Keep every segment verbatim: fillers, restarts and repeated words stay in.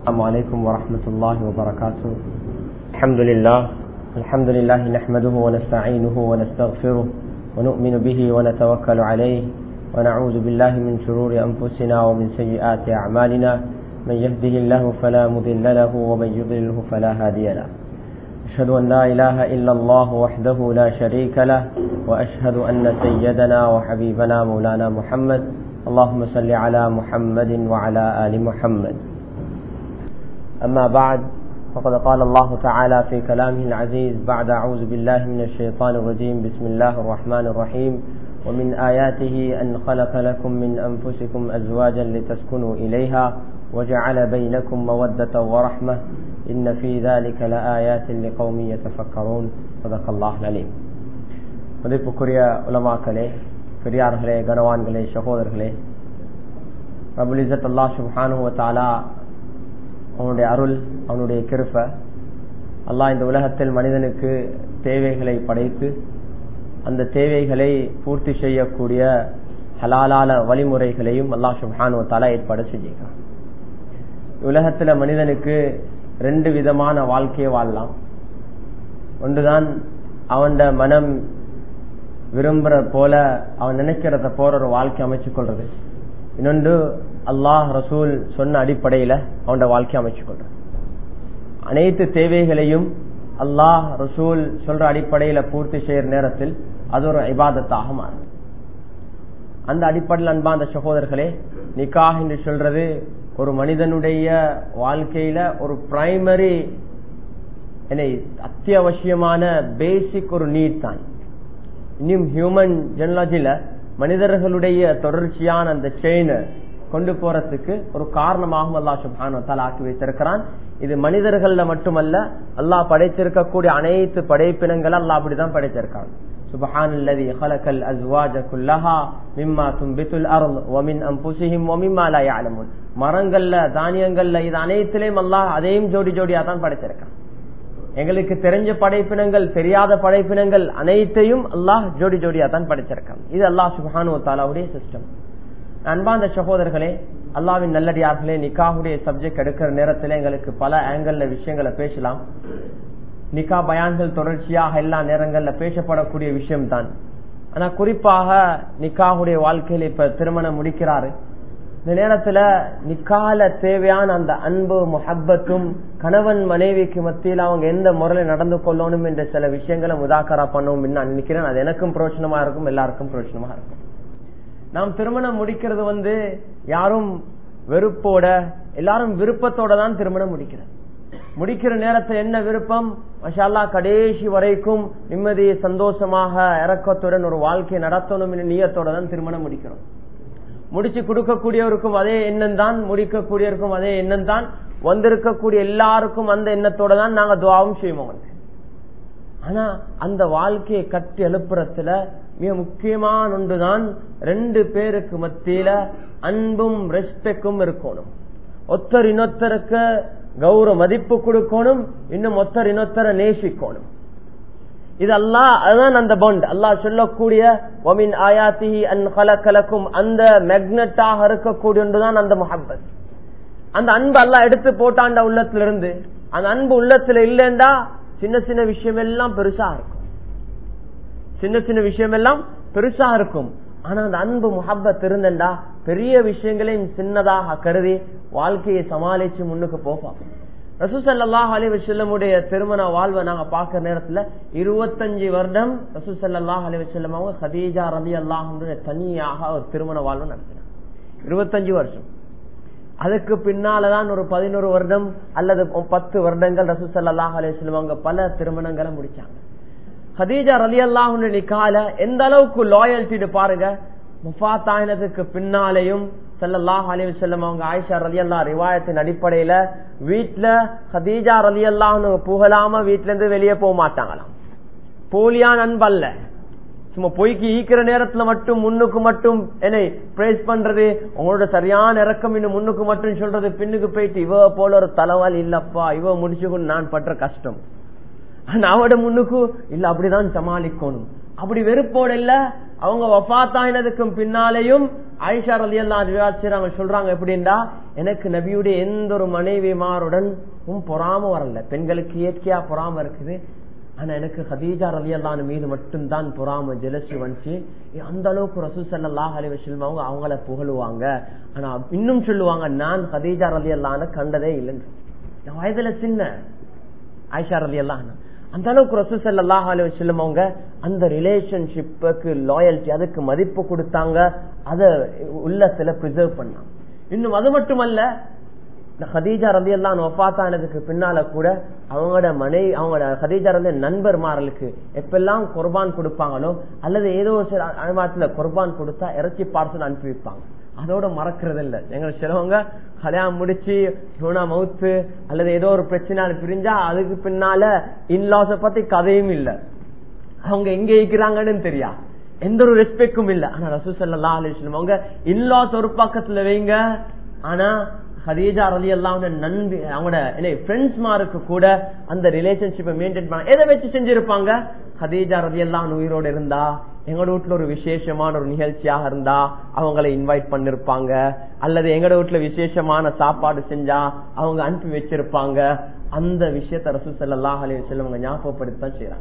السلام عليكم ورحمة الله وبركاته. الحمد لله الحمد لله نحمده ونستعينه ونستغفره ونؤمن به ونتوكل عليه ونعوذ بالله من شرور أنفسنا ومن سيئات أعمالنا. من يهده الله فلا مضل له ومن يضلله فلا هادي له. أشهد أن لا إله إلا الله وحده لا شريك له وأشهد أن سيدنا وحبيبنا مولانا محمد. اللهم صل على محمد وعلى آل محمد. أما بعد، فقد قال الله تعالى في كلامه العزيز بعد أعوذ بالله من الشيطان الرجيم. بسم الله الرحمن الرحيم. ومن آياته أن خلق لكم من أنفسكم أزواجا لتسكنوا إليها وجعل بينكم مودة ورحمة إن في ذلك لآيات لقوم يتفكرون. صدق الله العليم. மதிப்புக்குரிய உலமாக்களே, பெரியார்களே, கனவான்களே, சகோதரர்களே, ரப்புல் இஸ்ஸத் அல்லாஹ் சுப்ஹானஹு வ தஆலா அவனுடைய அருள், அவனுடைய கிருபை, அல்லாஹ் இந்த உலகத்தில் மனிதனுக்கு தேவைகளை படைத்து அந்த தேவைகளை பூர்த்தி செய்யக்கூடிய ஹலாலான வழிமுறைகளையும் அல்லாஹ் சுப்ஹானஹு வ தஆலா ஏற்பாடு செஞ்சிருக்கான். உலகத்துல மனிதனுக்கு ரெண்டு விதமான வாழ்க்கையை வாழலாம். ஒன்றுதான் அவன் மனம் விரும்புற போல அவன் நினைக்கிறத போற ஒரு வாழ்க்கை அமைச்சு கொள்றது. இன்னொன்று அல்லாஹ் ரசூல் சொன்ன அடிப்படையில அவனோட வாழ்க்கை அமைச்சு கொள்றது. அனைத்து தேவைகளையும் அல்லாஹ் ரசூல் சொல்ற அடிப்படையில பூர்த்தி செய்யற நேரத்தில் அது ஒரு இபாதத்தாக மாறும். அந்த அடிப்படையில் அன்பான சகோதரர்களே, நிக்காஹ் என்று சொல்றது ஒரு மனிதனுடைய வாழ்க்கையில ஒரு பிரைமரி அத்தியாவசியமான பேசிக் ஒரு நீட் தான். இன்னும் ஹியூமன் ஜெனலாஜில மனிதர்களுடைய தொடர்ச்சியான அந்த செயினை கொண்டு போறதுக்கு ஒரு காரணமாகவும் அல்லாஹ் சுப்ஹானஹு வ தஆலா ஆக்கி வைத்திருக்கிறான். இது மனிதர்கள்ல மட்டுமல்ல, அல்லாஹ் படைத்திருக்கக்கூடிய அனைத்து படைப்பினங்களை அல்லாஹ் அப்படிதான் படைத்திருக்கான். சுப்ஹானல்லதி ஹலகல் அஸ்வாஜ குல்லஹா மிம்மா துன்பித்துல் அர்த் வ மின் அன்ஃபுஸிஹிம் வ மிம்மா லா யஅலமூன். மரங்கள்ல, தானியங்கள்ல, இது அனைத்திலையும் அல்லாஹ் அதையும் ஜோடி ஜோடியா தான் படைத்திருக்கான். எங்களுக்கு தெரிஞ்ச படைப்பினங்கள், தெரியாத படைப்பினங்கள் அனைத்தையும் அல்லாஹ் ஜோடி ஜோடியா தான் படைத்திருக்கான். இது அல்லாஹ் சுப்ஹானஹு வ தஆலாவுடைய சிஸ்டம். அன்பார்ந்த சகோதரர்களே, அல்லாஹ்வின் நல்லடியார்களே, நிக்காஹுடைய சப்ஜெக்ட் எடுக்கிற நேரத்தில் எங்களுக்கு பல ஆங்கிள் விஷயங்களை பேசலாம். நிக்கா பயான்கள் தொடர்ச்சியாக எல்லா நேரங்கள்ல பேசப்படக்கூடிய விஷயம் தான். ஆனா குறிப்பாக நிக்காஹுடைய வாழ்க்கையில் இப்ப திருமணம் முடிக்கிறாரு, இந்த நேரத்துல நிக்கால தேவையான அந்த அன்பு முஹப்பத்தும் கணவன் மனைவிக்கு மத்தியில் அவங்க எந்த முறையில நடந்து கொள்ளணும் என்ற சில விஷயங்களை முதாக்கரா பண்ணவும் நான் நினைக்கிறேன். அது எனக்கும் பிரயோஜனமா இருக்கும், எல்லாருக்கும் பிரயோஜனமா இருக்கும். நாம் திருமணம் முடிக்கிறது வந்து யாரும் வெறுப்போட, எல்லாரும் விருப்பத்தோட தான் திருமணம் முடிக்கிறது. முடிக்கிற நேரத்தில் என்ன விருப்பம்? மாஷா அல்லாஹ் கடைசி வரைக்கும் நிம்மதி, சந்தோஷமாக இரக்கத்துடன் ஒரு வாழ்க்கையை நடத்தணும் என்ற நியத்தோட தான் திருமணம் முடிக்கிறோம். முடிச்சு கொடுக்கக்கூடியவருக்கும் அதே எண்ணம் தான், முடிக்கக்கூடியவருக்கும் அதே எண்ணம் தான், வந்திருக்கக்கூடிய எல்லாருக்கும் அந்த எண்ணத்தோட தான் நாங்க துவாவும் செய்வோம். ஆனா அந்த வாழ்க்கையை கட்டி எழுப்புறதுல மிக முக்கியமான ஒன்றுதான் ரெண்டு பேருக்கு மத்தியில அன்பும் ரெஸ்பெக்டும் இருக்கணும். ஒத்தர் இன்னொத்தருக்கு கௌரவ மதிப்பு கொடுக்கணும், இன்னும் ஒத்தர் இன்னொத்தரை நேசிக்கணும். இது அல்லாஹ், அதுதான் அந்த பாண்ட். அல்லாஹ் சொல்லக்கூடிய வமின் ஆயாத்திஹி அன் ஹலகலக்கும், அந்த மேக்னெட்டாக இருக்கக்கூடிய ஒன்றுதான் அந்த முஹப்பத். அந்த அன்பு அல்லாஹ் எடுத்து போட்டாண்ட உள்ளத்துல இருந்து, அந்த அன்பு உள்ளத்துல இல்லைண்டா சின்ன சின்ன விஷயம் எல்லாம் பெருசா இருக்கும், சின்ன சின்ன விஷயம் எல்லாம் பெருசா இருக்கும். ஆனா அந்த அன்பு முஹப்பத் இருந்தா பெரிய விஷயங்களையும் சின்னதாக கருதி வாழ்க்கையை சமாளிச்சு முன்னுக்கு போவோம். ரசூல் ஸல்லல்லாஹு அலைஹி வஸல்லம் உடைய திருமண வாழ்வை நாங்க பாக்குற நேரத்துல இருபத்தஞ்சு வருடம் ரசூல் ஸல்லல்லாஹு அலைஹி வஸல்லம் அவங்க கதீஜா ரலியல்லாஹு அன்ஹா தனியாக ஒரு திருமண வாழ்வை நடத்தினாங்க. இருபத்தஞ்சு வருஷம். அதுக்கு பின்னாலதான் ஒரு பதினோரு வருடம் அல்லது பத்து வருடங்கள் ரசூல் ஸல்லல்லாஹு அலைஹி வஸல்லம் அவங்க பல திருமணங்களை முடிச்சாங்க. கதீஜா ரலியல்லாஹு அன்ஹா நிக்கால எந்த அளவுக்கு லாயல்ட்டி பாருங்க. முஃபாத் ஆனதுக்கு பின்னாலேயும் ஸல்லல்லாஹு அலைஹி வஸல்லம் அவங்க ஆயிஷா ரலியல்லாஹு ரிவாயத்தின் அடிப்படையில வீட்டுல கதீஜா ரலியல்லாஹு புகழாம வீட்டுல இருந்து வெளியே போக மாட்டாங்களாம். போலியான அன்பல்ல, சும்மா பொய்க்கு ஈக்கிற நேரத்துல மட்டும் முன்னுக்கு மட்டும் என்னை பிரேஸ் பண்றது, உங்களோட சரியான இறக்கம் இன்னும் முன்னுக்கு மட்டும் சொல்றது, பின்னுக்கு போயிட்டு இவ போல ஒரு தலைவால் இல்லப்பா, இவ முடிச்சுக்கொண்டு நான் பண்ற கஷ்டம், அவட முன்னுக்கு இல்ல, அப்படிதான் சமாளிக்கணும். அப்படி வெறுப்போட இல்ல, அவங்க வஃபாத்தாயினதுக்கும் பின்னாலேயும் ஆயிஷா ரலியல்லாஹு அன்ஹா சொல்றாங்க எப்படின்னா, எனக்கு நபியுடைய எந்த ஒரு மனைவிமாருடன் பொறாம வரல. பெண்களுக்கு இயற்கையா பொறாம இருக்குது. ஆனா எனக்கு ஹதீஜா ரலியல்லாஹு மீது மட்டும்தான் பொறாம ஜெலசி வந்துச்சு. அந்த அளவுக்கு ரசூல் ஸல்லல்லாஹு அலைஹி வஸல்லம் அவங்க அவங்கள புகழுவாங்க. ஆனா இன்னும் சொல்லுவாங்க, நான் ஹதீஜா ரலியல்லாஹு கண்டதே இல்லைன்னு. வயதுல சின்ன ஆயிஷா ரலியல்லாஹு அந்த அளவுக்கு ரசூல் ஸல்லல்லாஹு அலைஹி வஸல்லம் அவங்க அந்த ரிலேஷன்ஷிப்புக்கு லாயல்ட்டி, அதுக்கு மதிப்பு கொடுத்தாங்க. அத உள்ளத்துல பிரிசர்வ் பண்ணாங்க. இன்னும் அது மட்டுமல்ல, ஹதீஜா ரலியல்லாஹு வஃபாத்தானதுக்கு பின்னால கூட அவங்களோட மனைவி அவங்களோட ஹதீஜா ரலிய நண்பர்மார்களுக்கு எப்பெல்லாம் குர்பான் கொடுப்பாங்களோ அல்லது ஏதோ சில அனுமானத்துல குர்பான் கொடுத்தா இறைச்சி பார்சல் அனுப்பி வைப்பாங்க. அதோட மறக்கிறது இல்ல. எங்க சிலவங்க கல்யாணம் முடிச்சு ஹூனா மவுத்து அல்லது ஏதோ ஒரு பிரச்சனை பிரிஞ்சா அதுக்கு பின்னால இன்லாஸ பத்தி கதையும் இல்ல, அவங்க எங்க இருக்கிறாங்கன்னு தெரியா, எந்த ஒரு ரெஸ்பெக்டும் இல்ல. ஆனா ரசூல் ஸல்லல்லாஹு அலைஹி வஸல்லம் அவங்க இன்லாஸ் ஒரு பக்கத்துல வைங்க, ஆனா ஹதீஜா ரலியல்லாஹு நண்பி அவங்களோட ஃப்ரெண்ட்ஸ்மாருக்கு கூட அந்த ரிலேஷன்ஷிப்பை மெயின்டைன் பண்ண எதை வச்சு செஞ்சிருப்பாங்க. ஹதீஜா ரலியல்லாஹு உயிரோடு இருந்தா, எங்களோட வீட்டுல ஒரு விசேஷமான ஒரு நிகழ்ச்சியாக இருந்தா அவங்களை இன்வைட் பண்ணிருப்பாங்க, அல்லது எங்களோட வீட்டுல விசேஷமான சாப்பாடு செஞ்சா அவங்க அனுப்பி வச்சிருப்பாங்க. அந்த விஷயத்த ரசூல் ஸல்லல்லாஹு அலைஹி வஸல்லம் ஞாபகப்படுத்தான் செய்யறாங்க.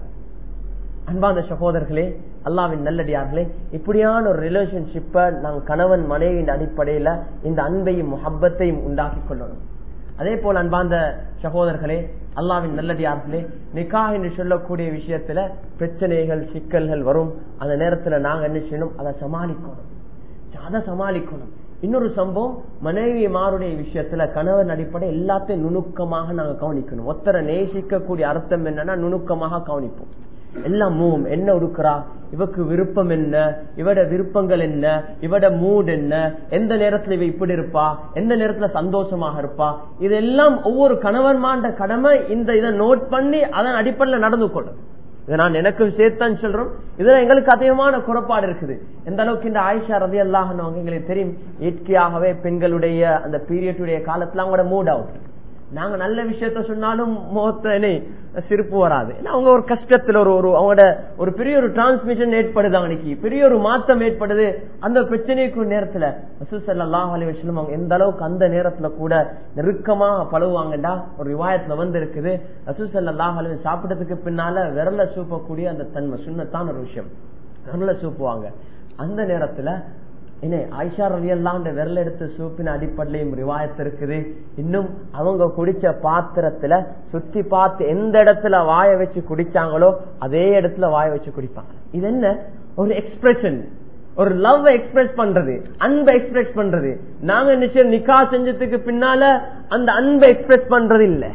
அன்பான சகோதரர்களே, அல்லாஹ்வின் நல்லடியார்களே, இப்படியான ஒரு ரிலேஷன்ஷிப்பை நாங்கள் கணவன் மனைவியின் அடிப்படையில இந்த அன்பையும் முஹப்பத்தையும் உண்டாக்கி கொள்ளணும். அதே போல அன்பார்ந்த சகோதரர்களே, அல்லாஹ்வின் நல்லடியார்களே, நிக்காஹ் என்று சொல்லக்கூடிய விஷயத்துல பிரச்சனைகள் சிக்கல்கள் வரும். அந்த நேரத்துல நாங்க என்ன செய்யணும், அதை சமாளிக்கணும் அதை சமாளிக்கணும் இன்னொரு சம்பவம், மனைவி மாருடைய விஷயத்துல கணவன் அடிப்படை எல்லாத்தையும் நுணுக்கமாக நாங்க கவனிக்கணும். ஒத்தரை நேசிக்க கூடிய அர்த்தம் என்னன்னா நுணுக்கமாக கவனிப்போம். எல்லாம் மூவ் என்ன உடுக்கிறா, இவக்கு விருப்பம் என்ன, இவட விருப்பங்கள் என்ன, இவட மூட் என்ன, எந்த நேரத்துல இவ இப்படி இருப்பா, எந்த நேரத்துல சந்தோஷமாக இருப்பா, இதெல்லாம் ஒவ்வொரு கணவன்மாண்ட கடமை. இந்த இதை நோட் பண்ணி அதன் அடிப்படையில் நடந்து கொள்ளும். இதை நான் எனக்கு சேர்த்தான் சொல்றோம். இதுல எங்களுக்கு அதிகமான குறைபாடு இருக்குது. எந்த அளவுக்கு இந்த ஆயிஷா ரலியல்லாஹு அன்ஹா எங்களுக்கு தெரியும், இயற்கையாகவே பெண்களுடைய அந்த பீரியடுடைய காலத்துல அவங்களோட மூட் அவுட். நாங்க நல்ல விஷயத்த சொன்னாலும் முகத்தினை சிரிப்பு வராது. அவங்க ஒரு கஷ்டத்துல ஒரு ஒரு அவங்களோட ஒரு பெரிய ஒரு டிரான்ஸ்மிஷன் ஏற்படுது, அவனுக்கு பெரிய ஒரு மாற்றம் ஏற்படுது. அந்த பிரச்சனைக்கு நேரத்துல ரசூல் ஸல்லல்லாஹு அலைஹி வஸல்லம் அவங்க எந்த அளவுக்கு அந்த நேரத்துல கூட நெருக்கமா பழகுவாங்கடா ஒரு ரிவாயத்துல வந்து இருக்குது. ரசூல் ஸல்லல்லாஹு அலைஹி வஸல்லம் சாப்பிட்டதுக்கு பின்னால விரல சூப்பக்கூடிய அந்த தன்மை சுன்னத்தான ஒரு விஷயம், விரல சூப்புவாங்க. அந்த நேரத்துல என்ன ஆயிஷா ரலியல்லாஹு விரல் எடுத்து சூப்பின அடிப்படையிலும் ரிவாயத்து இருக்குது. இன்னும் அவங்க குடிச்ச பாத்திரத்துல சுத்தி பார்த்து எந்த இடத்துல வாய வச்சு குடிச்சாங்களோ அதே இடத்துல வாய வச்சு குடிப்பாங்க. இது என்ன ஒரு எக்ஸ்பிரஷன், ஒரு லவ் எக்ஸ்பிரஸ் பண்றது, அன்பை எக்ஸ்பிரஸ் பண்றது. நாங்க நிச்சயம் நிக்கா செஞ்சதுக்கு பின்னால அந்த அன்பை எக்ஸ்பிரஸ் பண்றது இல்ல,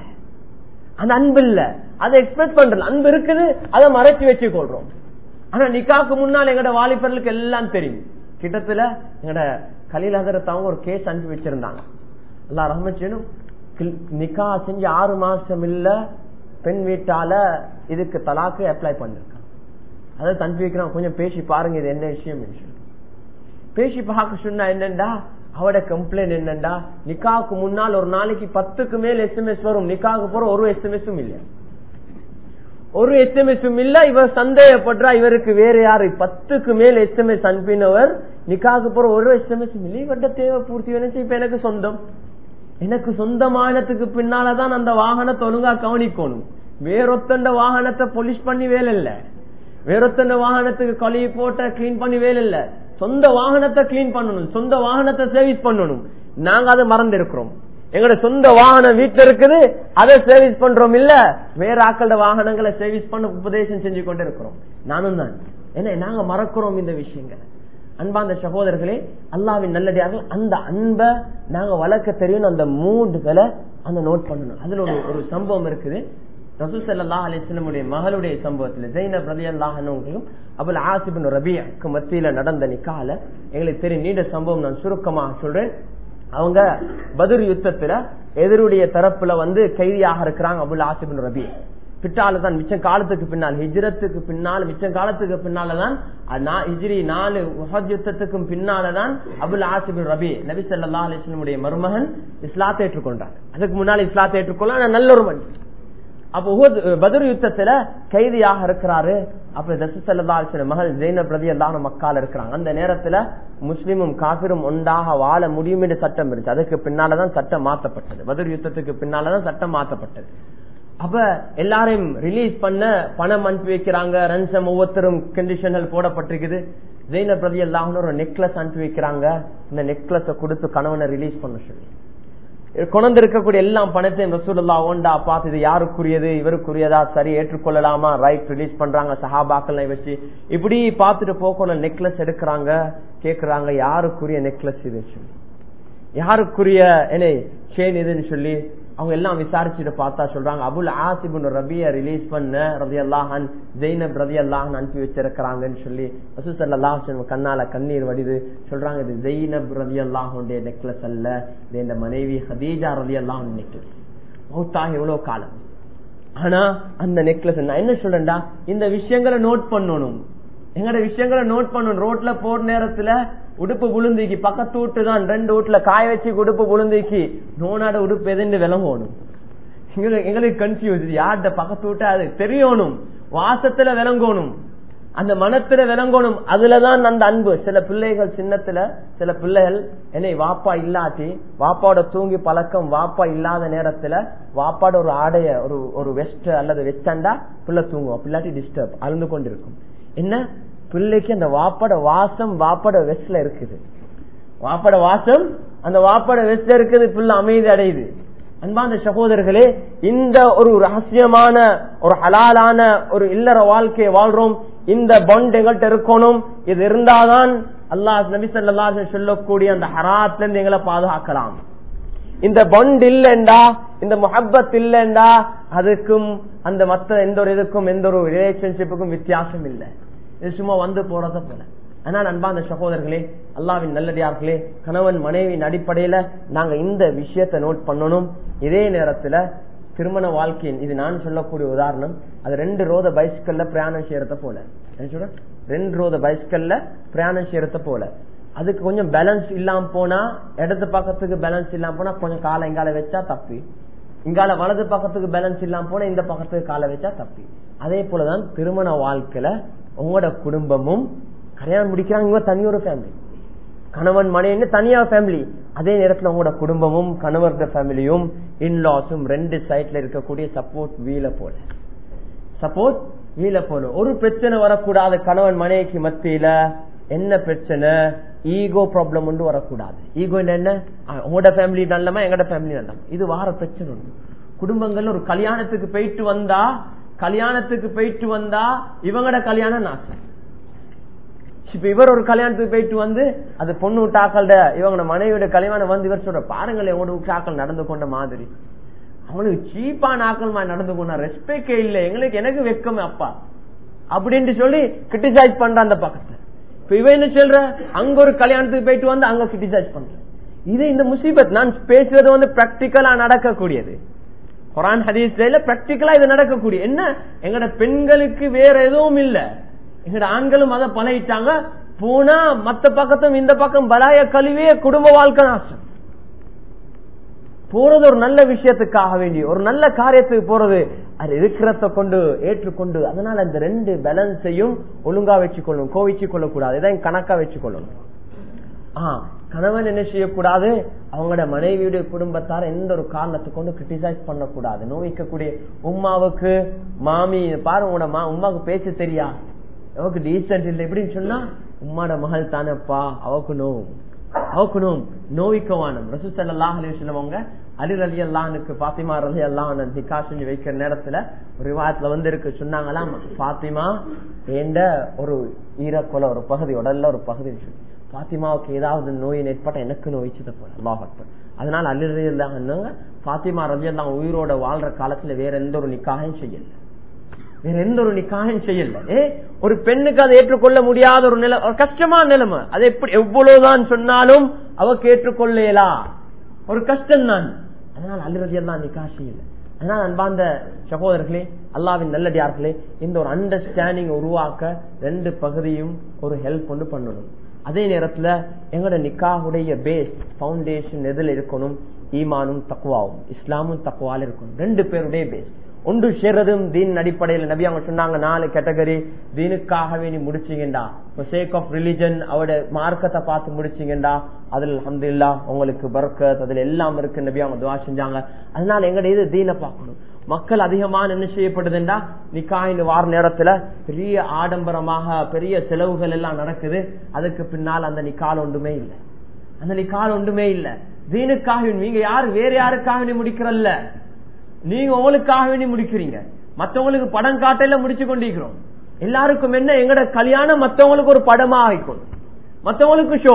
அந்த அன்பு இல்ல, அதை எக்ஸ்பிரஸ் பண்றது. அன்பு இருக்குது, அதை மறைச்சு வச்சு கொள்றோம். ஆனா நிக்காக்கு முன்னால் எங்கட வாலிபர்களுக்கு எல்லாம் தெரியும். கிட்டத்துல எங்கட கலீல் ஹதரத் அவங்க ஒரு கேஸ் அனுப்பி வச்சிருந்தாங்க. அல்லாஹ் ரஹ்மத் செய்யணும். நிக்கா செஞ்சு ஆறு மாசம் இல்ல, பெண் வீட்டால இதுக்கு தலாக்கு அப்ளை பண்ணிருக்காங்க. அதை அனுப்பி வைக்கிறாங்க, கொஞ்சம் பேசி பாருங்க இது என்ன விஷயம். பேசி பார்க்க சொன்னா என்னண்டா அவட கம்ப்ளைண்ட் என்னண்டா, நிக்காவுக்கு முன்னால் ஒரு நாளைக்கு பத்துக்கு மேல் எஸ்எம்எஸ் வரும், நிக்காவுக்கு போற ஒரு எஸ்எம்எஸும் இல்ல, ஒரு எஸ்எம்எஸும் இல்ல. இவர் சந்தேகப்படுறா இவருக்கு வேற யாரு பத்துக்கு மேல் எஸ்எம்எஸ் அனுப்பினவர், நிக்காவுக்கு போற ஒரு எஸ்எம்எஸும் இல்லை. இவர்கிட்ட தேவை பூர்த்தி வேணும். இப்ப எனக்கு சொந்தம், எனக்கு சொந்தமானதுக்கு பின்னாலதான் அந்த வாகனத்தை ஒழுங்கா கவனிக்கணும். வேறொத்தண்ட வாகனத்தை பொலிஷ் பண்ணி வேலை இல்ல, வேறொத்தண்ட வாகனத்துக்கு கழுவி போட்ட கிளீன் பண்ணி வேலை இல்ல. சொந்த வாகனத்தை கிளீன் பண்ணணும், சொந்த வாகனத்தை சர்வீஸ் பண்ணணும். நாங்க அதை மறந்து இருக்கிறோம். எங்களோட சொந்த வாகனம் வீட்டுல இருக்குது, அதை சர்வீஸ் பண்றோம் இல்ல, வேற ஆக்களோட வாகனங்களை சர்வீஸ் பண்ண உபதேசம் செஞ்சு கொண்டு இருக்கிறோம். நானும் தான் என்ன நாங்க மறக்கிறோம் இந்த விஷயங்களை. அன்பாந்த சகோதரர்களே, அல்லாஹ்வின் நல்லடியார்கள், அந்த அன்பை நாங்க வளர்க்க தெரியும். அந்த மூடுகளை அந்த நோட் பண்ணணும். அதுல ஒரு ஒரு சம்பவம் இருக்குது. ரசூல் ஸல்லல்லாஹு அலைஹி வஸல்லம் உடைய மகளுடைய சம்பவத்துல ஸைனப் ரலியல்லாஹு அன்ஹா அபுல் ஆஸ் இப்னு ரபீஅக்கு மத்தியில நடந்த நிக்கால எங்களுக்கு தெரியும். நீண்ட சம்பவம், நான் சுருக்கமாக சொல்றேன். அவங்க பத்ர் யுத்தத்துல எதிருடைய தரப்புல வந்து கைதியாக இருக்கிறாங்க அபுல் ஆஸ் இப்னு ரபீஅ. பின்னாலதான் மிச்சம் காலத்துக்கு பின்னால் ஹிஜ்ரத்துக்கு பின்னால் மிச்சம் காலத்துக்கு பின்னாலதான் ஹிஜ்ரி நாலு உஹத் யுத்தத்துக்கும் பின்னாலதான் அபுல் ஆஸ் இப்னு ரபீஅ நபி ஸல்லல்லாஹு அலைஹி வஸல்லம் உடைய மருமகன் இஸ்லாத்தை ஏற்றுக்கொண்டார். அதுக்கு முன்னால் இஸ்லாத்தை ஏற்றுக்கொள்ள நல்ல ஒரு மனிதன். அப்ப பத்ர் யுத்தத்துல கைதியாக இருக்கிறாரு. அப்ப ரசூல் ஸல்லல்லாஹு அலைஹி வஸல்லம் மகள் ஜைனப் ரலியல்லாஹு அன்ஹா மக்கால இருக்கிறாங்க. அந்த நேரத்துல முஸ்லிமும் காபிரும் ஒன்றாக வாழ முடியும் என்று சட்டம் இருந்துச்சு. அதுக்கு பின்னாலதான் சட்டம் மாற்றப்பட்டது. பத்ர் யுத்தத்துக்கு பின்னாலதான் சட்டம் மாற்றப்பட்டது. அப்ப எல்லாரையும் ரிலீஸ் பண்ண பணம் அனுப்பி வைக்கிறாங்க. ரன்சம் ஒவ்வொருத்தரும் கண்டிஷன்கள் போடப்பட்டிருக்குது. ஜைனப் ரலியல்லாஹு அன்ஹா ஒரு நெக்லஸ் அனுப்பி வைக்கிறாங்க. இந்த நெக்லஸ கொடுத்து கணவனை ரிலீஸ் பண்ண சொல்லி கொண்டு இருக்கக்கூடிய எல்லாம் பணத்தையும் ரசூலுல்லாஹ் ஓண்டா பார்த்து இது யாருக்குரியது, இவருக்குரியதா, சரி ஏற்றுக்கொள்ளலாமா, ரைட் ரிலீஸ் பண்றாங்க. சஹாபாக்களை வச்சு இப்படி பார்த்துட்டு போக நெக்லஸ் எடுக்கிறாங்க. கேக்குறாங்க யாருக்குரிய நெக்லஸ் இது சொல்லி, யாருக்குரிய என்ன செயின் இதுன்னு சொல்லி அவங்க எல்லாம் விசாரிச்சுட்டு பார்த்தா சொல்றாங்க அபுல் ஆசிபுன் ரபிய ரிலீஸ் பண்ண ரலியல்லாஹு அன்ஹு ஜைனப் ரலியல்லாஹு அன்ஹா அனுப்பி வச்சிருக்கிறாங்கன்னு சொல்லி ரசூல் ஸல்லல்லாஹு அலைஹி வஸல்லம் கண்ணால கண்ணீர் வடிது சொல்றாங்க இது ஜைனப் ரலியல்லாஹு அன்ஹுடைய நெக்லஸ் அல்ல, இது இந்த மனைவி ஹதீஜா ரலியல்லாஹு அன்ஹா நெக்லஸ். மௌத்தாக எவ்வளவு காலம். ஆனா அந்த நெக்லஸ் நான் என்ன சொல்றேன்டா, இந்த விஷயங்களை நோட் பண்ணணும். எங்கட விஷயங்களை நோட் பண்ணணும். ரோட்ல போற நேரத்துல உடுப்பு புழுந்திக்கு பக்கத்து வீட்டு தான் ரெண்டு வீட்டுல காய வச்சு உடுப்பு புழுந்திக்கு நோனாட உடுப்பு எதுன்னு விளங்கணும். எங்களுக்கு கன்ஃபியூஸ், யார்ட பக்கத்து வீட்டா அது தெரியணும், வாசத்துல விளங்கணும், அந்த மனத்துல விளங்கணும். அதுலதான் அந்த அன்பு. சில பிள்ளைகள் சின்னத்துல சில பிள்ளைகள் என்னை வாப்பா இல்லாட்டி வாப்பாவோட தூங்கி பழக்கம், வாப்பா இல்லாத நேரத்துல வாப்பாட ஒரு ஆடைய ஒரு ஒரு வெஸ்ட் அல்லது வெஸ்டண்டா பிள்ளை தூங்குவோம், இல்லாட்டி டிஸ்டர்ப் அழுந்து கொண்டிருக்கும். என்ன பிள்ளைக்கு அந்த வாப்பட வாசம் வாப்பட வெஸ்ட்ல இருக்குது, வாப்பட வாசம் அந்த வாப்பட வெஸ்ட்ல இருக்குது, பிள்ளை அமைதி அடையுது. அன்பான சகோதரர்களே, இந்த ஒரு ரகசியமான ஒரு ஹலாலான ஒரு இல்லற வாழ்க்கையை வாழ்றோம். இந்த பாண்ட் எங்கள்கிட்ட இருக்கணும். இது இருந்தாதான் அல்லாஹ் நபி ஸல்லல்லாஹு அலைஹி வஸல்லம் சொல்லக்கூடிய அந்த ஹராத்துல இருந்து எங்களை பாதுகாக்கலாம். இந்த பாண்ட் இல்லைண்டா, இந்த முஹப்பத் இல்லைண்டா, அதுக்கும் அந்த மற்ற எந்த ஒரு இதுக்கும் எந்த ஒரு ரிலேஷன்ஷிப்புக்கும் வித்தியாசம் இல்லை. இது சும்மா வந்து போறத போல. ஆனால் அன்பான சகோதரர்களே, அல்லாஹ்வின் நல்லடியார்களே, கணவன் மனைவியின் அடிப்படையில நாங்க இந்த விஷயத்தை நோட் பண்ணணும். இதே நேரத்துல திருமண வாழ்க்கையின் இது நான் சொல்லக்கூடிய உதாரணம், அது ரெண்டு ரோத பைஸ்கல்ல பிரயாணம் செய்யறத போல. சொல்ற ரெண்டு ரோத பைஸ்கல்ல பிரயாணம் செய்யறத போல. அதுக்கு கொஞ்சம் பேலன்ஸ் இல்லாம போனா, இடது பக்கத்துக்கு பேலன்ஸ் இல்லாம போனா கொஞ்சம் காலை இங்கால வச்சா தப்பி, இங்கால வலது பக்கத்துக்கு பேலன்ஸ் இல்லாம போனா இந்த பக்கத்துக்கு காலை வச்சா தப்பி. அதே போலதான் திருமண வாழ்க்கையில உங்களோட குடும்பமும் கல்யாணம் முடிக்கிறாங்க, இவங்க தனியொரு ஃபேமிலி, கணவன் மனைவி தனியா ஃபேமிலி. அதே நேரத்தில் உங்களோட குடும்பமும் கணவரோட ஃபேமிலியும் இன்லாஸும் ரெண்டு சைட்ல இருக்கக்கூடிய சப்போர்ட் வீல போல, சப்போர்ட் வீல போல. ஒரு பிரச்சனை வரக்கூடாது கணவன் மனைவிக்கு மத்தியில. என்ன பிரச்சனை? ஈகோ ப்ராப்ளம் ஒன்று வரக்கூடாது. ஈகோ என்ன? உங்களோட ஃபேமிலி நல்லமா எங்கட ஃபேமிலி நல்லமா, இது வார பிரச்சனை உண்டு. குடும்பங்கள்ல ஒரு கல்யாணத்துக்கு போயிட்டு வந்தா கல்யாணத்துக்கு போயிட்டு வந்தா இவங்கட கல்யாணம் நாசம். இப்ப இவர் ஒரு கல்யாணத்துக்கு போயிட்டு வந்து அது பொண்ணு விட்டாக்கள் இவங்க மனைவியோட கல்யாணம் வந்து இவர் சொல்ற பாருங்களேன் உங்களோட விட்டாக்கள் நடந்து கொண்ட மாதிரி, அவங்களுக்கு சீப்பான ஆக்கள் நடந்து கொண்டா, ரெஸ்பெக்டே இல்லை, எங்களுக்கு எனக்கு வெக்கமே அப்பா அப்படின்னு சொல்லி கிரிட்டிசைஸ் பண்ற அந்த பக்கத்துல. இப்ப இவ என்ன சொல்ற, அங்க ஒரு கல்யாணத்துக்கு போயிட்டு வந்து அங்க கிரிட்டிசைஸ் பண்ற. இது இந்த முசீபத். நான் பேசுறது வந்து பிராக்டிக்கலா நடக்கக்கூடியது. குர்ஆன் ஹதீஸ்ல பிராக்டிக்கலா இது நடக்கக்கூடிய. என்ன, எங்கட பெண்களுக்கு வேற எதுவும் இல்ல, எங்கட ஆண்களும் அதை பழகிட்டாங்க. போனா மத்த பக்கத்தும் இந்த பக்கம் பலாய கழிவே குடும்ப வாழ்க்கை நாசம். போறது ஒரு நல்ல விஷயத்துக்காக வேண்டி, ஒரு நல்ல காரியத்துக்கு போறது, அது இருக்கிறத கொண்டு ஏற்றுக்கொண்டு, அதனால இந்த ரெண்டு பேலன்ஸையும் ஒழுங்கா வச்சுக்கொள்ளும், கோவிச்சு கொள்ளக்கூடாது, இதான் கணக்கா வச்சுக்கொள்ளணும். ஆஹ் கணவன் என்ன செய்யக்கூடாது, அவங்களோட மனைவியுடைய குடும்பத்தார எந்த ஒரு காரணத்தை கொண்டு கிரிட்டிசைஸ் பண்ணக்கூடாது. நோய்க்கக்கூடிய உமாவுக்கு மாமி பாரு உங்களோட உமாவுக்கு பேச தெரியா, அவக்கு டீசென்ட் இல்லை எப்படின்னு சொன்னா, உம்மாட மகள் தானப்பா, அவக்கு நோவும் அவக்கு நோவும் நோவிக்கவானம். ரசூல் ஸல்லல்லாஹு அலைஹி வஸல்லம் அவங்க அலி ரலியல்லாஹு அன்ஹுக்கு ஃபாத்திமா ரலியல்லாஹு அன்ஹா நிக்கா செஞ்சு வைக்கிற நேரத்துல ஒரு ரிவாயத்துல வந்து இருக்கு, சொன்னாங்களாம் ஃபாத்திமா என்ற ஒரு ஈரக்கொலை ஒரு பகுதி உடல்ல ஒரு பகுதி, பாத்திமாவுக்கு ஏதாவது நோய் ஏற்பட்ட எனக்கு நோய்ச்சதை போல. அல்லாஹ் அக்பர். அதனால அலி ரலியல்லாஹு அன்ஹு பாத்திமா ரலியல்லாஹு உயிரோட வாழ்ற காலத்துல வேற எந்த ஒரு நிக்காஹையும் செய்யல, வேற எந்த ஒரு நிக்காஹையும் செய்யல. ஏ ஒரு பெண்ணுக்கு அதை ஏற்றுக்கொள்ள முடியாத ஒரு நிலை, ஒரு கஷ்டமான நிலைமை. அதை எப்படி எவ்வளவுதான் சொன்னாலும் அவக்கு ஏற்றுக்கொள்ளலா, ஒரு கஷ்டம் தான். அதனால அலி ரலியல்லாஹு நிக்காஹ் செய்யல. அதனால அன்பார்ந்த சகோதரர்களே, அல்லாஹ்வின் நல்லடியார்களே, இந்த ஒரு அண்டர்ஸ்டாண்டிங் உருவாக்க ரெண்டு பகுதியும் ஒரு ஹெல்ப் ஒன்று பண்ணணும். அதே நேரத்துல எங்களோட நிக்காஹுடைய பேஸ் பவுண்டேஷன் எதுல இருக்கணும், ஈமானும் தக்வாவும், இஸ்லாமும் தக்வால இருக்கணும். ரெண்டு பேருடைய பேஸ். ஒன்று சேர்றதும் தீன் அடிப்படையில். நபி அவங்க சொன்னாங்க நாலு கேட்டகரி தீனுக்காகவே நீ முடிச்சீங்கடா, சேக் ஆஃப் ரிலிஜன் அவட மார்க்கத்தை பார்த்து முடிச்சீங்கடா, அதுல அல்ஹம்துலில்லாஹ் உங்களுக்கு பரக்கத் அதுல எல்லாம் இருக்கு நபி அவங்க துஆ செஞ்சாங்க. அதனால எங்கட இது தீனை பார்க்கணும். மக்கள் அதிகமான என்ன செய்யப்படுதுண்டா, நிக்காயின் வார நேரத்துல பெரிய ஆடம்பரமாக பெரிய செலவுகள் எல்லாம் நடக்குது. அதுக்கு பின்னால் அந்த நிக்கால் ஒன்றுமே இல்லை, அந்த நிக்கால் ஒன்றுமே இல்லை. தீனுக்காக நீங்க யாரு வேற யாருக்காக நீ முடிக்கிறல்ல, நீங்க உங்களுக்காக நீ முடிக்கிறீங்க. மற்றவங்களுக்கு படம் காட்டையில முடிச்சு கொண்டிருக்கிறோம். எல்லாருக்கும் என்ன எங்கட கல்யாணம் மற்றவங்களுக்கு ஒரு படமா ஆயிக்கணும், மற்றவங்களுக்கு ஷோ.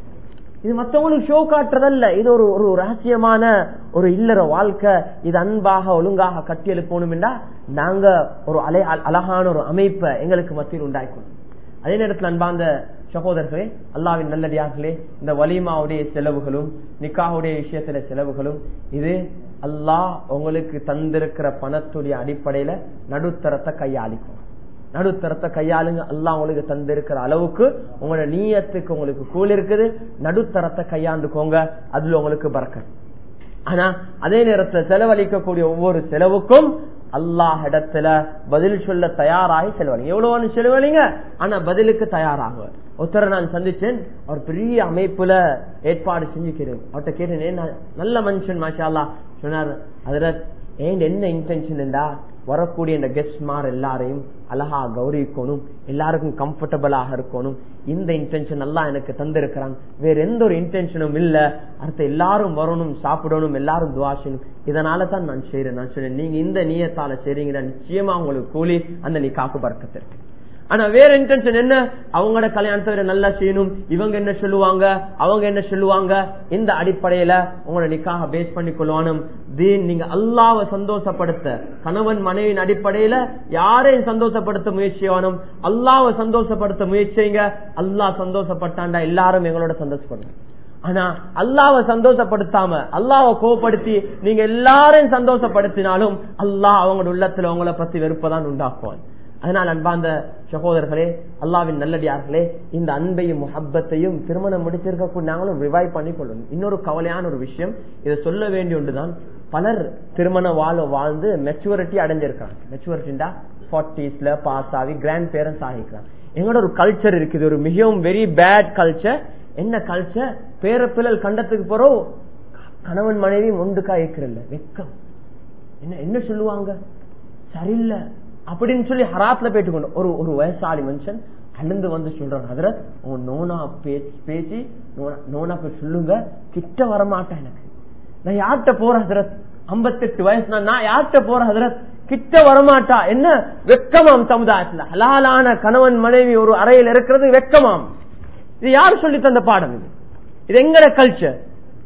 இது மற்றவங்களுக்கு ஷோ காட்டுறதல்ல, இது ஒரு ஒரு ரகசியமான ஒரு இல்லற வாழ்க்கை. இது அன்பாக ஒழுங்காக கட்டி எழுப்பணும்னா நாங்க ஒரு அலை அழகான ஒரு அமைப்பை எங்களுக்கு மத்தியில் உண்டாக்கணும். அதே நேரத்தில் அன்பாந்த சகோதரர்களே, அல்லாஹ்வின் நல்லடியார்களே, இந்த வலிமாவுடைய செலவுகளும் நிக்காஹுடைய விஷயத்துல செலவுகளும் இது அல்லாஹ் உங்களுக்கு தந்திருக்கிற பணத்துடைய அடிப்படையில நடுத்தரத்தை கையாளிக்கும். நடுத்தரத்தை கையாளுங்க. அல்லாஹ் உங்களுக்கு தந்திருக்கிற அளவுக்கு உங்களோட நீயத்துக்கு உங்களுக்கு கூலி இருக்குது. நடுத்தரத்தை கையாண்டுக்கோங்க, அதுல உங்களுக்கு பரக்கத். ஆனா அதே நேரத்தில் செலவழிக்கக்கூடிய ஒவ்வொரு செலவுக்கும் அல்லாஹ் இடத்துல பதில் சொல்ல தயாராகி செலவழிங்க. எவ்வளவு செலவழிங்க, ஆனா பதிலுக்கு தயாராக. ஒருத்தரை நான் சந்திச்சேன், அவர் பெரிய அமைப்புல ஏற்பாடு செஞ்சுக்கிறேன். அவர்கிட்ட கேட்டேன், நல்ல மனுஷன் மாஷா அல்லாஹ். சொன்னார், அதுல ஏன் என்ன இன்டென்ஷன்டா, வரக்கூடிய இந்த கெஸ்ட் மார் எல்லாரையும் அழகா கௌரவிக்கணும், எல்லாருக்கும் கம்ஃபர்டபுளாக இருக்கணும். இந்த இன்டென்ஷன் எல்லாம் எனக்கு தந்திருக்கிறான், வேற எந்த ஒரு இன்டென்ஷனும் இல்ல. அடுத்து எல்லாரும் வரணும், சாப்பிடணும், எல்லாரும் துஆ செய்யணும். இதனால தான் நான் செய்யறேன். நான் சொன்னேன், நீங்க இந்த நியத்தால செய்றீங்கன்னா நிச்சயமா உங்களுக்கு கூலி அந்த நிக்காக்கு பரக்கத் இருக்கு. ஆனா வேற இன்டென்ஷன் என்ன, அவங்களோட கல்யாணத்தை நல்லா செய்யணும், இவங்க என்ன சொல்லுவாங்க, அவங்க என்ன சொல்லுவாங்க, இந்த அடிப்படையில உங்களோட நிக்காக பேஸ் பண்ணி கொள்வானும். தீன் நீங்க அல்லாஹ்வை சந்தோஷப்படுத்த, கணவன் மனைவியின் அடிப்படையில யாரையும் சந்தோஷப்படுத்த முயற்சியானும், அல்லாஹ்வை சந்தோஷப்படுத்த முயற்சிங்க. அல்லாஹ் சந்தோஷப்பட்டாண்டா எல்லாரும் எங்களோட சந்தோஷப்படணும். ஆனா அல்லாஹ்வை சந்தோஷப்படுத்தாம அல்லாஹ்வை கோபப்படுத்தி நீங்க எல்லாரையும் சந்தோஷப்படுத்தினாலும் அல்லாஹ் அவங்களோட உள்ளத்துல உங்களை பத்தி வெறுப்பதான் உண்டாக்குவான். அதனால் அன்பார்ந்த சகோதரர்களே, அல்லாஹ்வின் நல்லடியார்களே, இந்த அன்பையும் முஹப்பத்தையும் திருமணம் முடிச்சிருக்க நாங்களும் ரிவைவ் பண்ணி கொள்ளணும். இன்னொரு கவலையான ஒரு விஷயம், இதை சொல்ல வேண்டிய ஒன்றுதான், பலர் திருமண வாழ் வாழ்ந்து மெச்சூரிட்டி அடைஞ்சிருக்காங்க. மெச்சூரிட்டிண்டா ஃபார்ட்டிஸ்ல பாஸ் ஆகி கிராண்ட் பேரண்ட்ஸ் ஆகிக்கிறாங்க. எங்களோட ஒரு கல்ச்சர் இருக்குது, ஒரு மிகவும் வெரி பேட் கல்ச்சர். என்ன கல்ச்சர், பேரப்பிள்ளல் கண்டத்துக்கு போறோம், கணவன் மனைவி ஒன்றுக்கா இருக்கிறல்ல, வெக்கம். என்ன என்ன சொல்லுவாங்க, சரியில்லை அப்படின்னு சொல்லி ஹராத்ல போயிட்டு கொண்டு ஒரு ஒரு வயசாளி மனுஷன் அழுந்து வந்து சொல்றான், ஹதரத் உங்க நோனா பேசி நோனா போய் சொல்லுங்க, கிட்ட வரமாட்டேன், எனக்கு நான் யார்கிட்ட போறேன் ஹதரத், ஐம்பத்தி எட்டு வயசு நான் யார்கிட்ட போறேன் ஹதரத், கிட்ட வரமாட்டா. என்ன வெக்கமாம் சமுதாயத்துல, ஹலாலான கணவன் மனைவி ஒரு அறையில் இருக்கிறது வெக்கமாம். இது யார் சொல்லி தந்த பாடம்? இது இது எங்கட கல்ச்சர்.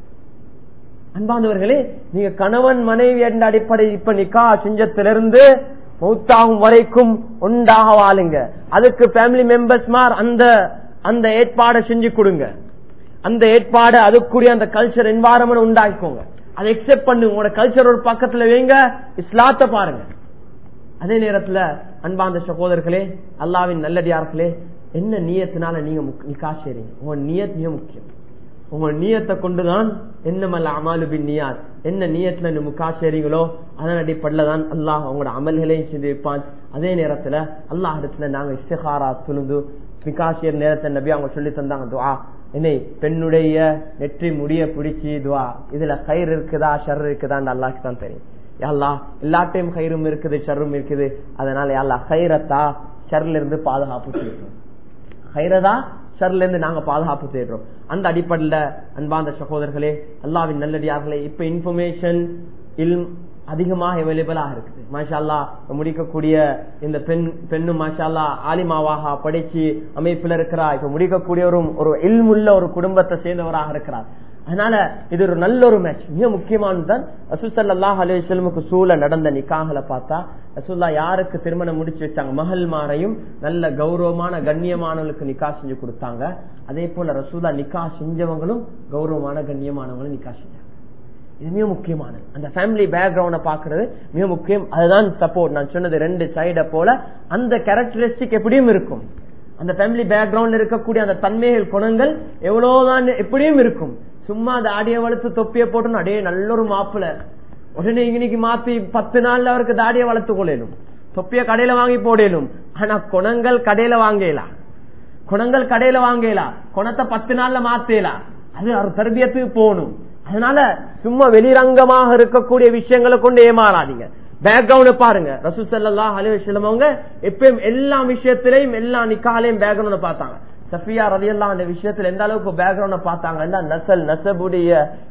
அன்பாந்தவர்களே, நீங்க கணவன் மனைவி என்ற அடிப்படை இப்ப நிக்கா செஞ்சத்திலிருந்து மௌத்தாகும் வரைக்கும் ஒன்றாக வாழுங்க. அதுக்கு ஃபேமிலி மெம்பர்ஸ் மார் அந்த அந்த ஏற்பாடை செஞ்சு கொடுங்க. அந்த ஏற்பாடு அதுக்குரிய அந்த கல்ச்சர் என்வாரன்மெண்ட் உண்டாக்கிக்கோங்க. அதை எக்ஸெப்ட் பண்ணுங்க. உங்களோட கல்ச்சர் ஒரு பக்கத்துல வைங்க, இஸ்லாத்தை பாருங்க. அதே நேரத்துல அன்பார்ந்த சகோதரர்களே, அல்லாஹ்வின் நல்லடியார்களே, என்ன நியத்தினால நீங்க நிக்கா செய்றீங்க? உங்க நியத் மிக முக்கியம். உங்க நியத்தை கொண்டுதான் என்னமல்ல அமாலு பின் நியாத், என்ன நியத்துல நீங்க முக்கா செய்றீங்களோ அதன் அடிப்படையில தான் அல்லாஹ் உங்களோட அமல்களையும் செய்து வைப்பான். அதே நேரத்துல அல்லாஹ் இடத்துல நாங்க இஸ்திகாரா துணுந்து நிக்கா செய்யற நேரத்தை நபி அவங்க சொல்லி தந்தாங்க, துஆ என்னை பெண்ணுடைய நெற்றி முடிய பிடிச்சி துஆ, இதுல கயிறு இருக்குதா ஷர் இருக்குதான்னு அல்லாஹ்க்கு தான் தெரியும். அல்லாஹ் எல்லாத்தையும் கயிறும் இருக்குது ஷர்ரும் இருக்குது, அதனால அல்லாஹ் கயிறத்தா ஷர்ல இருந்து பாதுகாப்பு செய்யணும், கயிறதா ஷர்ல இருந்து நாங்க பாதுகாப்பு தேடுறோம். அந்த அடிப்படையில அன்பார்ந்த சகோதரர்களே, அல்லாஹ்வின் நல்லடியார்களே, இப்ப இன்ஃபர்மேஷன் இல்ம் அதிகமாக அவைலபிளாக இருக்குது. மாஷா அல்லாஹ் முடிக்கக்கூடிய இந்த பெண் பெண்ணும் மாஷா அல்லாஹ் ஆலிமாவாக படிச்சு அமைப்புல இருக்கிறா. இப்ப முடிக்கக்கூடிய ஒரு இல்முள்ள ஒரு குடும்பத்தை சேர்ந்தவராக இருக்கிறார். அதனால இது ஒரு நல்ல ஒரு மேட்ச். மிக முக்கியமானதுதான் ரசூல் ஸல்லல்லாஹு அலைஹி வஸல்லம் சூழ நடந்த நிக்காஹ்ல பார்த்தா ரசூலுல்லாஹ் யாருக்கு திருமணம் முடிச்சு வச்சாங்க, மகள்மாரையும் நல்ல கௌரவமான கண்ணியமானவங்களுக்கு நிக்கா செஞ்சு கொடுத்தாங்க. அதே போல ரசூலுல்லாஹ் நிக்கா செஞ்சவங்களும் கௌரவமான கண்ணியமானவங்களும் நிக்கா செஞ்சாங்க. இது மிக முக்கியமானது. அந்த ஃபேமிலி பேக்ரவுண்ட பாக்குறது மிக முக்கியம். அதுதான் சப்போர்ட். நான் சொன்னது ரெண்டு சைட போல அந்த கேரக்டரிஸ்டிக் எப்படியும் இருக்கும். அந்த ஃபேமிலி பேக்ரவுண்ட்ல இருக்கக்கூடிய அந்த தன்மைகள் குணங்கள் எவ்வளவுதான் எப்படியும் இருக்கும். சும்மா அந்த ஆடிய வளர்த்து தொப்பிய போட்டு அடே நல்ல ஒரு மாப்பிள்ள உடனே இன்னைக்கு மாத்தி பத்து நாள்ல அவருக்கு தாடியை வளர்த்து கொள்ளலும், தொப்பிய கடையில வாங்கி போடலும். ஆனா குணங்கள் கடையில வாங்கலாம், குணங்கள் கடையில வாங்கலாம், குணத்தை பத்து நாள்ல மாத்தலாம். அது அவர் தர்பியத்துக்கு போகணும். அதனால சும்மா வெளிரங்கமாக இருக்கக்கூடிய விஷயங்களை கொண்டு ஏமாறாதீங்க. பேக்ரவுண்ட் பாருங்க. ரசூல் ஸல்லல்லாஹு அலைஹி வஸல்லம் அவங்க எப்பயும் எல்லா விஷயத்திலையும் எல்லா நிக்காலையும் பேக்ரவுண்ட் பார்த்தாங்க. சஃபியா ரலியல்லாஹு அந்த விஷயத்துல எந்த அளவுக்கு பேக்ரவுண்ட் பார்த்தாங்கன்னா, நசல் நசபுடைய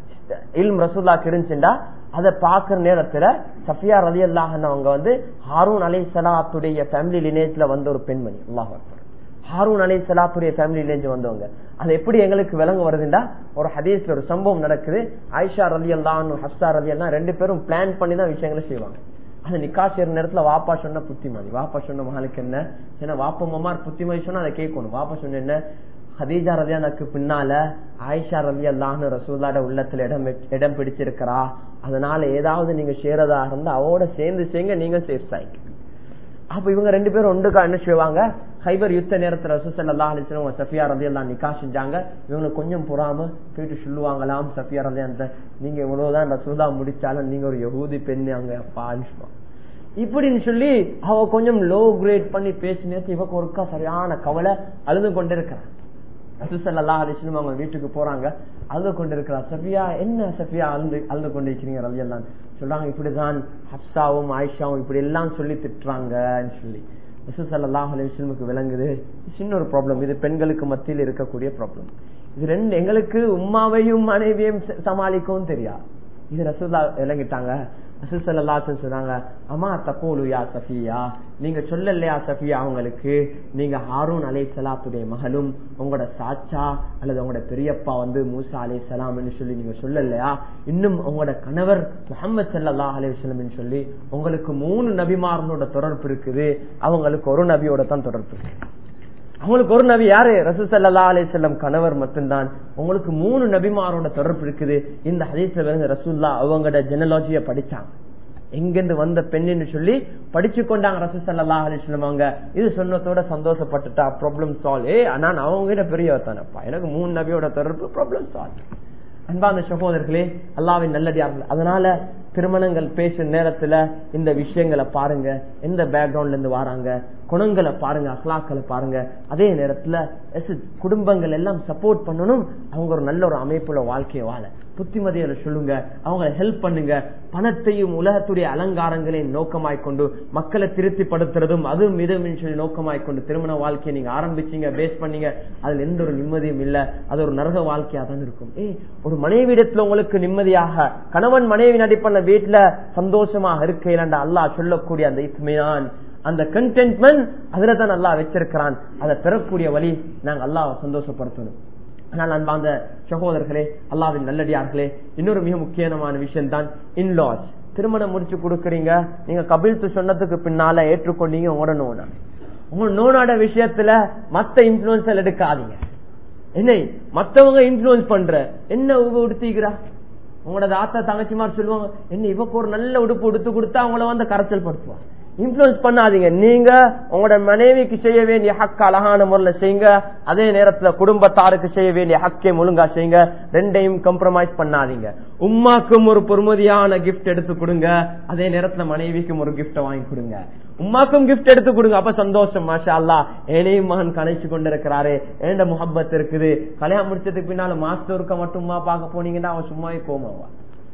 இல்ம் ரசூலுல்லாஹ்க்கு இருந்துச்சுண்டா அதை பாக்குற நேரத்துல சஃபியா ரலியல்லாஹு அவங்க வந்து ஹாரூன் அலைஹிஸ்ஸலாத்துடைய ஃபேமிலி லினேஜ்ல வந்த ஒரு பெண்மணி. அல்லாஹ் அக்பர். ஹாரூன் அலைஹிஸ்ஸலாத்துடைய ஃபேமிலி லினேஜ் வந்தவங்க. அது எப்படி எங்களுக்கு விளங்க வருதுண்டா, ஒரு ஹதீஸ்ல ஒரு சம்பவம் நடக்குது. ஆயிஷா ரலியல்லாஹு ஹப்ஸா ரலியல்லாஹு ரெண்டு பேரும் பிளான் பண்ணி தான் விஷயங்களை செய்வாங்க. அது நிக்கா செய்யற நேரத்துல வாப்பா சொன்ன புத்திமதி, வாப்பா சொன்ன மகளுக்கு என்ன, ஏன்னா வாப்பா மமார் புத்திமதி சொன்னா அதை கேட்கணும். வாப்பா சொன்ன என்ன, ஹதீஜா ரலியல்லாஹுக்கு பின்னால ஆயிஷா ரலியல்லாஹு ரசூலுல்லாஹ்வோட உள்ளத்துல இடம் இடம் பிடிச்சிருக்கிறா, அதனால ஏதாவது நீங்க சேரதா இருந்தா அவோட சேர்ந்து செய்யுங்க, நீங்க சேஃப் ஆயிக்க. அப்ப இவங்க ரெண்டு பேரும் ஒன்றுக்கா என்ன செய்வாங்க, ஹைபர் யுத்த நேரத்துல ரசூல் ஸல்லல்லாஹு அலைஹி வஸல்லம் சஃபியா ரலியல்லாஹு நிக்கா செஞ்சாங்க. இவங்க கொஞ்சம் புறாம போயிட்டு சொல்லுவாங்களாம், சஃபியா ரலியல்லாஹு நீங்க இவ்வளவுதான் ரசூலுல்லாஹ் முடிச்சாலும் நீங்க ஒரு யஹூதி பெண்ணு அங்க பாலிஷ்மா இப்படின்னு சொல்லி அவ கொஞ்சம் லோ கிரேட் பண்ணி பேசினே இவக்கு ஒருக்கா சரியான கவலை, அழுது கொண்டிருக்கிறான். ரசூல் ஸல்லல்லாஹு அலைஹி வஸல்லம் அவங்க வீட்டுக்கு போறாங்க, அழுது கொண்டிருக்கிறா. சஃபியா என்ன சஃபியா அழுது அழுது கொண்டிருக்கிறீங்க ரலியல்லாஹு சொல்றாங்க, இப்படிதான் ஹப்ஸாவும் ஆயிஷாவும் இப்படி எல்லாம் சொல்லி திட்டுறாங்கன்னு சொல்லி. ரசூல் ஸல்லல்லாஹு அலைஹி வஸல்லம் விளங்குது சின்ன ஒரு ப்ராப்ளம், இது பெண்களுக்கு மத்தியில் இருக்கக்கூடிய ப்ராப்ளம். இது ரெண்டு எங்களுக்கு உம்மாவையும் மனைவியும் சமாளிக்கவும் தெரியா. இது ரசூல்லா விளங்கிட்டாங்க. ரசூல் ஸல்லல்லாஹு அலைஹி வஸல்லம் சொன்னாங்க, அம்மா தகூலு யா சஃபியா, நீங்க சொல்லலையா சஃபியா அவங்களுக்கு நீங்க ஹாரூன் அலைஹிஸ்ஸலாத்துடைய மகளும் உங்களோட சாச்சா அல்லது உங்களோட பெரியப்பா வந்து மூசா அலைஹிஸ்ஸலாம்னு சொல்லி நீங்க சொல்லலையா, இன்னும் உங்களோட கணவர் முஹம்மது ஸல்லல்லாஹு அலைஹி வஸல்லம் சொல்லி உங்களுக்கு மூணு நபிமார்களோட தொடர்பு இருக்குது, அவங்களுக்கு ஒரு நபியோட தான் தொடர்பு இருக்கு. அவங்களுக்கு ஒரு நபி யாரு, ரசூல் ஸல்லல்லாஹு அலைஹி வஸல்லம் கணவர் மட்டும்தான். உங்களுக்கு மூணு நபிமாரோட தொடர்பு இருக்குது. இந்த ஹதீஸ்ல வந்து ரசூலுல்லாஹ் அவங்களோட ஜெனலாஜிய படிச்சாங்க, எங்கிருந்து வந்த பெண்ணுன்னு சொல்லி படிச்சு கொண்டாங்க ரசூல் ஸல்லல்லாஹு அலைஹி வஸல்லம். அவங்க இது சொன்னதோட சந்தோஷப்பட்டுட்டா, ப்ராப்ளம் சால்வ். ஏ நான் அவங்க பெரியவத்தானப்பா, எனக்கு மூணு நபியோட தொடர்பு, ப்ராப்ளம் சால்வ். அன்பான சகோதரர்களே, அல்லாஹ்வின் நல்லடியார்கள், அதனால திருமணங்கள் பேசும் நேரத்துல இந்த விஷயங்களை பாருங்க, எந்த பேக்ரவுண்ட்ல இருந்து வராங்க, குணங்களை பாருங்க, அஹ்லாக்களை பாருங்க. அதே நேரத்துல குடும்பங்கள் எல்லாம் சப்போர்ட் பண்ணணும், அவங்க ஒரு நல்ல ஒரு அமைப்புல வாழ்க்கையை வாழ புத்திமதிகளை சொல்லுங்க, அவங்களை ஹெல்ப் பண்ணுங்க. பணத்தையும் உலகத்துடைய அலங்காரங்களையும் நோக்கமாய் கொண்டு மக்களை திருப்திப்படுத்துறதும் அதுவும் இதுவும் சொல்லி நோக்கமாய் கொண்டு திருமண வாழ்க்கையை நீங்க ஆரம்பிச்சீங்க, பேஸ் பண்ணீங்க, அதுல எந்த ஒரு நிம்மதியும் இல்ல, அது ஒரு நரக வாழ்க்கையா தான் இருக்கும். ஏ ஒரு மனைவிடத்துல உங்களுக்கு நிம்மதியாக கணவன் மனைவி நடிப்பண்ண வீட்டுல சந்தோஷமாக இருக்க அல்லாஹ் சொல்லக்கூடிய அந்த இத்மினான், அந்த கண்டென்ட்மெண்ட் அதுல தான் அல்லாஹ் வச்சிருக்கிறான். அதை பெறக்கூடிய வழி நாங்க அல்லாஹ் சந்தோஷப்படுத்தணும். ஆனால் அன்பார்ந்த சகோதரர்களே, அல்லாஹ்வின் நல்லடியார்களே, இன்னொரு மிக முக்கியமான விஷயம் தான் இன்லாஸ். திருமணம் முடிச்சு கொடுக்கறீங்க, நீங்க கபில்த்து சொன்னதுக்கு பின்னால ஏற்றுக்கொண்டீங்க உங்களோட நோனா. உங்க நோனோட விஷயத்துல மத்த இன்ஃபுளுன்ஸ் எடுக்காதீங்க. என்ன மத்தவங்க இன்ஃபுளுன்ஸ் பண்ற என்ன உங்க உடுத்திக்கிறா, உங்களோட தாத்தா தங்கச்சிமார் சொல்லுவாங்க, என்ன இவக்கு ஒரு நல்ல உடுப்பு உடுத்து கொடுத்தா அவங்கள வந்து கரைச்சல் படுத்துவாங்க. இன்ஃபுளுன்ஸ் பண்ணாதீங்க. நீங்க உங்களோட மனைவிக்கு செய்ய வேண்டிய ஹக்க அழகான முறையில செய்யுங்க, அதே நேரத்துல குடும்பத்தாருக்கு செய்ய வேண்டிய ஹக்கை ஒழுங்கா செய்யுங்க. ரெண்டையும் கம்ப்ரமைஸ் பண்ணாதீங்க. உம்மாக்கும் ஒரு பொறுமதியான கிஃப்ட் எடுத்து கொடுங்க, அதே நேரத்துல மனைவிக்கும் ஒரு கிஃப்ட் வாங்கி கொடுங்க. உம்மாக்கும் கிஃப்ட் எடுத்து கொடுங்க, அப்ப சந்தோஷம். மாஷா அல்லாஹ், ஏனையும் மகன் கலைச்சு கொண்டிருக்கிறாரு, ஏண்ட முஹப்பத் இருக்குது. கல்யாணம் முடிச்சதுக்கு பின்னால மாஸ்டருக்கு மட்டும் உமா பார்க்க போனீங்கன்னா அவன் சும்மாவே கோமாவா.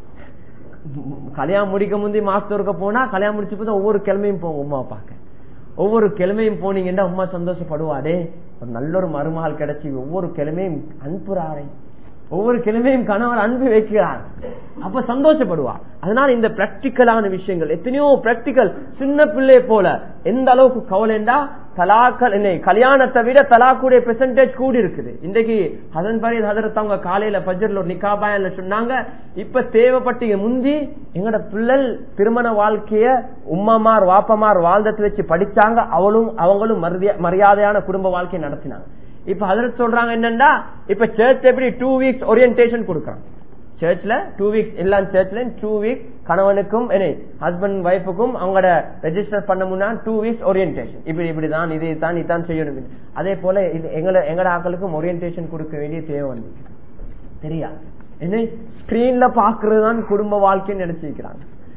கல்யாணம் முடிக்க முந்தி மாஸ்டருக்கு போனா கல்யாணம் முடிச்சு போது ஒவ்வொரு கிழமையும் போங்க உமா பார்க்க. ஒவ்வொரு கிழமையும் போனீங்கன்னா உமா சந்தோஷப்படுவாடே, ஒரு நல்ல ஒரு மருமகள் கிடைச்சி ஒவ்வொரு கிழமையும் அன்புறாரே, ஒவ்வொரு கிழமையும் கணவர் அன்பு வைக்கிறார், அப்ப சந்தோஷப்படுவா. அதனால இந்த பிராக்டிக்கலான விஷயங்கள் எத்தனையோ பிராக்டிக்கல் சின்ன பிள்ளை போல எந்த அளவுக்கு கவலைண்டா தலாக்கள் என்ன கல்யாணத்தை விட தலாக்குடைய பெர்சன்டேஜ் கூடி இருக்குது. இன்றைக்கு ஹசன் பரீத் ஹதரத் அவங்க காலையில ஃபஜ்ர்ல ஒரு நிக்கா பயான்ல சொன்னாங்க, இப்ப தேவைப்பட்டீங்க முந்தி எங்கட பிள்ளை திருமண வாழ்க்கைய உம்மமார் வாப்பமார் வாழ்ந்தத்தை வச்சு படிச்சாங்க, அவளும் அவங்களும் மரியாதையான குடும்ப வாழ்க்கையை நடத்தினாங்க. இப்ப ஹதரத் சொல்றாங்க என்னன்னா, இப்ப சர்ச் எப்படி டூ வீக்ஸ் ஓரியன்டேஷன் கொடுக்கறாங்க. சர்ச்ல டூ வீக்ஸ் எல்லா சர்ச்ல டூ வீக் கணவனுக்கும் ஹஸ்பண்ட் ஒய்ஃபுக்கும் அவங்களோட ரெஜிஸ்டர் பண்ண முன்னா டூ வீக்ஸ் ஓரியன்டேஷன், இப்படி இப்படிதான் இதை தான் இதான் செய்யணும். அதே போல எங்களை எங்கட ஆக்களுக்கும் ஓரியன்டேஷன் கொடுக்க வேண்டிய தேவை வந்து தெரியா. என்ன ஸ்கிரீன்ல பாக்குறதுதான் குடும்ப வாழ்க்கைன்னு நினைச்சிருக்கிறாங்க.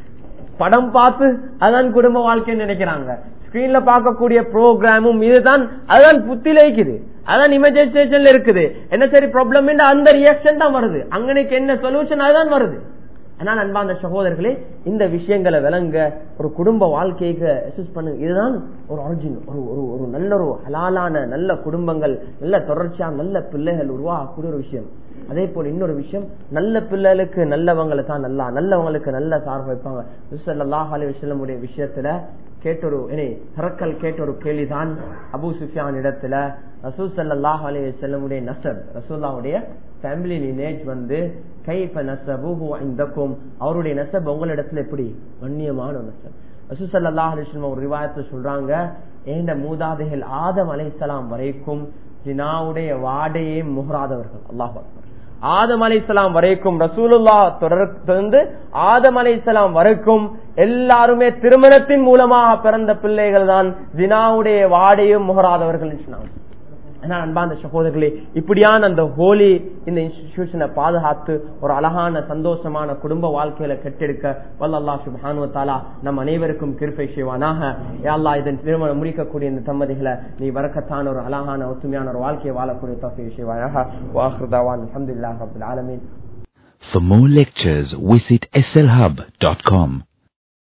படம் பார்த்து அதான் குடும்ப வாழ்க்கைன்னு நினைக்கிறாங்க. ஸ்கிரீன்ல பார்க்கக்கூடிய ப்ரோக்ராமும் இதுதான், அதுதான் புத்தில இருக்குது, அதான் இமேஜினேஷன்ல இருக்குது. என்ன சரி ப்ராப்ளம் அந்த ரியாக்ஷன் தான் வருது, அங்கனைக்கு என்ன சொல்யூஷன் அதுதான் வருது. ஆனால் அன்பார்ந்த சகோதரர்களே, இந்த விஷயங்களை விளங்க ஒரு குடும்ப வாழ்க்கைக்கு அசஸ் பண்ணுங்க. இதுதான் ஒரு ஆரிஜின், ஒரு ஒரு நல்ல ஒரு ஹலாலான நல்ல குடும்பங்கள், நல்ல தொடர்ச்சியா நல்ல பிள்ளைகள் உருவாகக்கூடிய ஒரு விஷயம். அதே போல இன்னொரு விஷயம், நல்ல பிள்ளைகளுக்கு நல்லவங்களை தான் நல்லா நல்லவங்களுக்கு நல்ல சார்பு வைப்பாங்க. ஸல்லல்லாஹு அலைஹி வஸல்லம் உடைய விஷயத்துல கேட்டொரு ஹரக்கல் கேட்ட ஒரு கேள்விதான் அபூ சுஃபியான் இடத்துல, ரசூல் ஸல்லல்லாஹு அலைஹி வஸல்லம் உடைய நஸப், ரசூலுல்லாஹ்வுடைய ஃபேமிலி லினேஜ் வந்து கைஃப நஸபுஹு இன்தகும், அவருடைய நஸப் உங்களிடத்துல எப்படி கண்ணியமான நஸப். ரசூல் ஸல்லல்லாஹு அலைஹி வஸல்லம் ஒரு ரிவாயத்துல சொல்றாங்க, ஏண்ட மூதாதைகள் ஆதம் அலைஹிஸ்ஸலாம் வரைக்கும் ஜினாவுடைய வாடையே முகராதவர்கள். அல்லாஹ் அக்பர். ஆதம் அலைஹிஸ்ஸலாம் வரைக்கும் ரசூலுல்லாஹ் தொடர்ந்து ஆதம் அலைஹிஸ்ஸலாம் வரைக்கும் எல்லாருமே திருமணத்தின் மூலமாக பிறந்த பிள்ளைகள் தான் ஜினாவுடைய வாடையும் முகராதவர்கள் சொன்னாங்க. அன்பார்ந்த சகோதரர்களே, இப்படியான அந்த ஹோலி இந்த இன்ஸ்டிடியூஷனை பாதுகாத்து ஒரு அழகான சந்தோஷமான குடும்ப வாழ்க்கையில கெட்டெடுக்க வல்ல அல்லாஹ் சுப்ஹானஹு வ தஆலா நம் அனைவருக்கும் கிருபை செய்வானாக. யா அல்லாஹ், இதன் திருமணம் முடிக்கக்கூடிய இந்த தம்பதிகளை நீ வரக்கத்தான ஒரு அழகான ஒத்துமையான ஒரு வாழ்க்கையை வாழக்கூடிய தௌஃபீக் செய்வாயாக. வ ஆகிரு தஅவானா அல்ஹம்துலில்லாஹி ரப்பில் ஆலமீன். For more lectures, visit S L hub dot com.